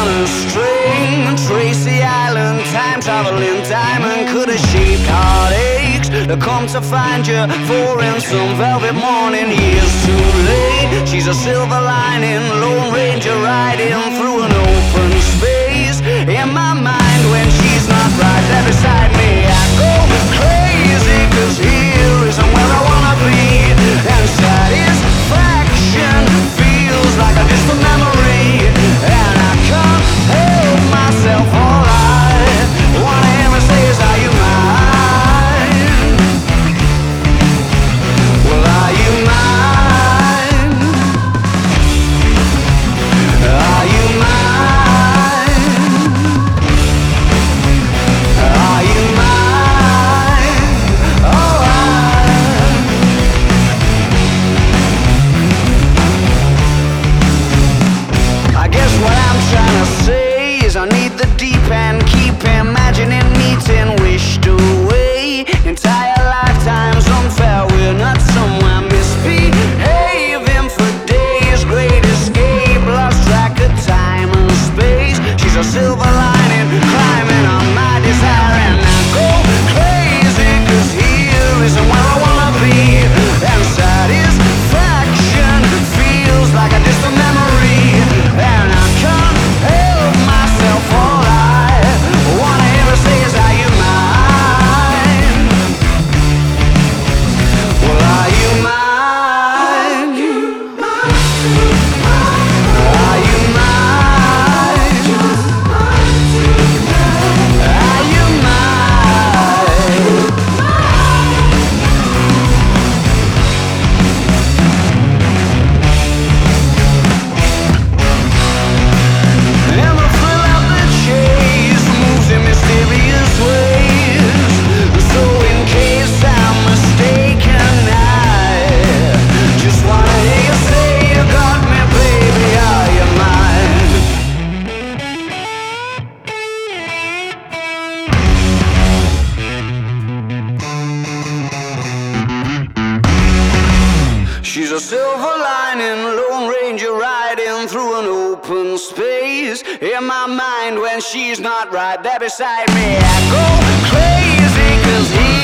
on a string. Tracy Island, time traveling diamond could have shaped heartaches to come to find you for in some velvet morning. Years too late. She's a silver lining, Lone Ranger riding through an open space. In my mind, when she's not right there beside me, I go crazy, 'cause here isn't where I wanna be. And satisfaction feels like a distant memory, and I can't help myself. All I wanna ever say is, are you mine? Well, are you mine? Are you mine? Are you mine? Oh, I guess what I'm trying to say is I need the deep end, keep imagining meeting wished away. Entire lifetimes unfair, we're not somewhere misbehaving for days. Great escape, lost track of time and space. She's a silver lining, climbing on my desire, and I go crazy, 'cause here isn't where I wanna be. And satisfaction feels like a distant memory, and I can't help myself. All I wanna ever say is, are you mine? Well, are you mine? Are you mine? Are you mine? And the thrill of the chase moves in mysterious ways. So in case I'm mistaken, I just wanna hear you say you got me, baby. Are you mine? She's a silver lining, Lone Ranger riding through an open space. In my mind, when she's not right there beside me, I go crazy, 'cause he